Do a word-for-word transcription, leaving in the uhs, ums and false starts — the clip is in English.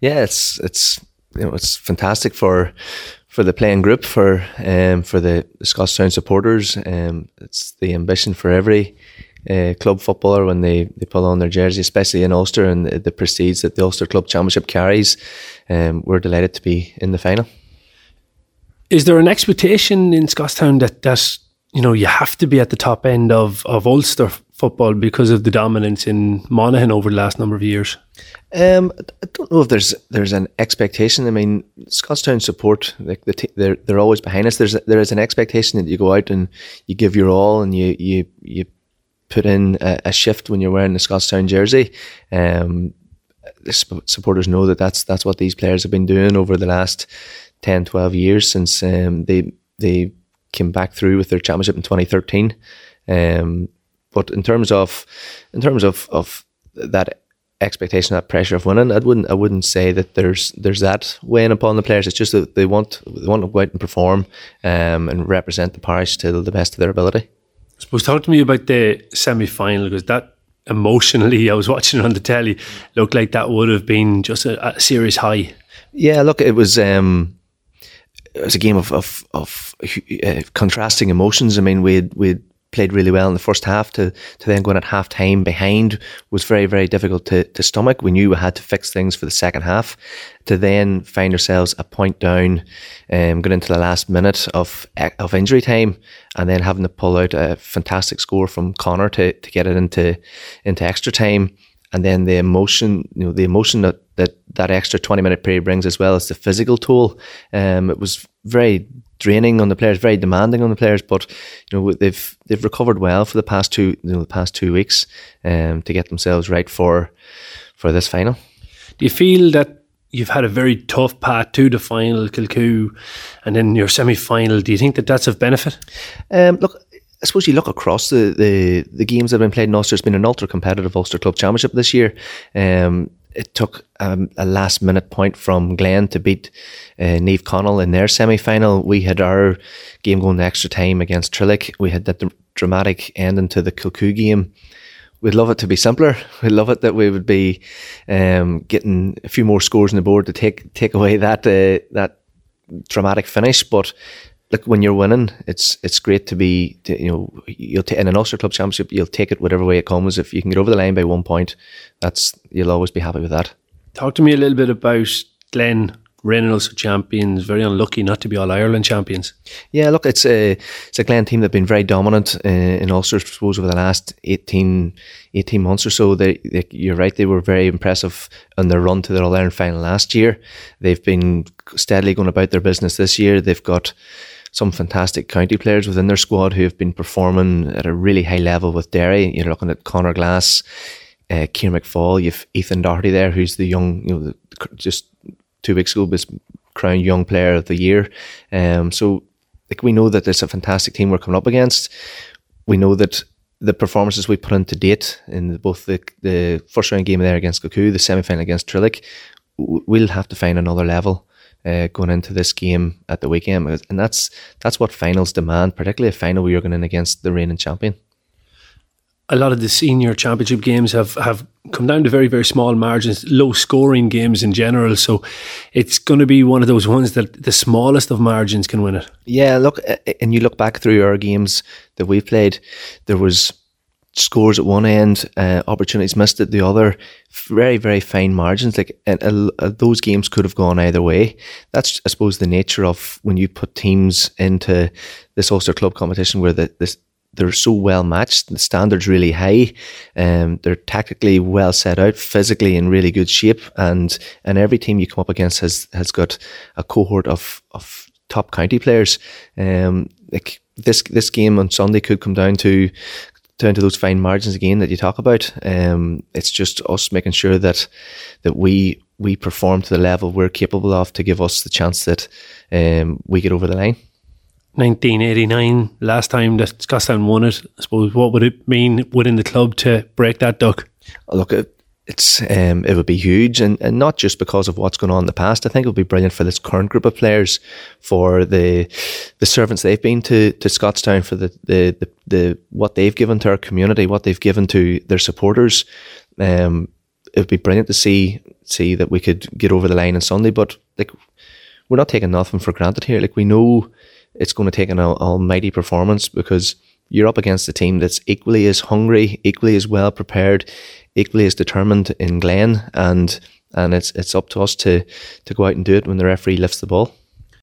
Yeah, it's it's you know it's fantastic for for the playing group, for um for the, the Scotstown supporters. Um, it's the ambition for every uh, club footballer when they, they pull on their jersey, especially in Ulster, and the, the prestige that the Ulster Club Championship carries. Um, we're delighted to be in the final. Is there an expectation in Scotstown that that you know you have to be at the top end of of Ulster football because of the dominance in Monaghan over the last number of years? Um, I don't know if there's there's an expectation. I mean, Scotstown support, like the t- they're they're always behind us. There's there is an expectation that you go out and you give your all, and you you you put in a, a shift when you're wearing the Scotstown jersey. Um, the sp- supporters know that that's that's what these players have been doing over the last ten, twelve years since um, they they came back through with their championship in twenty thirteen. Um, but in terms of in terms of, of that expectation, that pressure of winning, I wouldn't I wouldn't say that there's there's that weighing upon the players. It's just that they want they want to go out and perform um, and represent the parish to the best of their ability. I suppose talk to me about the semi-final, because that emotionally, I was watching it on the telly, looked like that would have been just a, a serious high. Yeah, look, it was um, it was a game of of, of uh, contrasting emotions. I mean, we we played really well in the first half to to then going at half time behind was very, very difficult to, to stomach. We knew we had to fix things for the second half. To then find ourselves a point down, um, going into the last minute of of injury time, and then having to pull out a fantastic score from Connor to, to get it into into extra time. And then the emotion, you know, the emotion that that, that extra twenty minute period brings, as well as the physical toll. Um, it was very draining on the players, very demanding on the players. But you know, they've they've recovered well for the past two, you know, the past two weeks, um, to get themselves right for for this final. Do you feel that you've had a very tough path to the final, Kilcoo, and then your semi-final? Do you think that that's of benefit? Um, look. I suppose you look across the, the, the games that have been played in Ulster. It's been an ultra competitive Ulster Club Championship this year. Um, it took um, a last minute point from Glen to beat uh, Niamh Connell in their semi final. We had our game going to extra time against Trillick. We had that dramatic ending to the Kilcoo game. We'd love it to be simpler. We'd love it that we would be um, getting a few more scores on the board to take take away that uh, that dramatic finish, but. Look, when you're winning, it's it's great to be, to, you know, you'll t- in an Ulster Club Championship, you'll take it whatever way it comes. If you can get over the line by one point, that's you'll always be happy with that. Talk to me a little bit about Glen, reigning Ulster champions, very unlucky not to be All-Ireland champions. Yeah, look, it's a it's a Glen team that's been very dominant uh, in Ulster, I suppose, over the last eighteen, eighteen months or so. They, they, you're right, they were very impressive on their run to their All-Ireland final last year. They've been steadily going about their business this year. They've got some fantastic county players within their squad who have been performing at a really high level with Derry. You're looking at Conor Glass, uh, Kieran McFall, you've Ethan Doherty there, who's the young, you know, the, just two weeks ago was crowned Young Player of the Year. Um, so like we know that it's a fantastic team we're coming up against. We know that the performances we put in to date in both the the first round game there against Kilcoo, the semi-final against Trillick, we'll have to find another level Uh, going into this game at the weekend, and that's that's what finals demand, particularly a final where you're going in against the reigning champion. A lot of the senior championship games have, have come down to very, very small margins, low scoring games in general, so it's going to be one of those ones that the smallest of margins can win it. Yeah, look, and you look back through our games that we've played, there was scores at one end, uh, opportunities missed at the other, very, very fine margins. Like and, uh, those games could have gone either way. That's, I suppose, the nature of when you put teams into this Ulster Club competition where the, this, they're so well matched, the standard's really high, um, they're tactically well set out, physically in really good shape, and and every team you come up against has has got a cohort of of top county players. Um, like this this game on Sunday could come down to. down to those fine margins again that you talk about. Um, it's just us making sure that that we we perform to the level we're capable of to give us the chance that um, we get over the line. nineteen eighty-nine, last time that Scotstown won it. I suppose, what would it mean within the club to break that duck? Look, it, it's um, it would be huge, and, and not just because of what's going on in the past. I think it would be brilliant for this current group of players, for the the servants they've been to to Scotstown, for the the the, the what they've given to our community, what they've given to their supporters. Um, it would be brilliant to see see that we could get over the line on Sunday. But like, we're not taking nothing for granted here. Like, we know it's going to take an al- almighty performance, because you're up against a team that's equally as hungry, equally as well prepared, equally as determined in Glen, and and it's it's up to us to to go out and do it when the referee lifts the ball.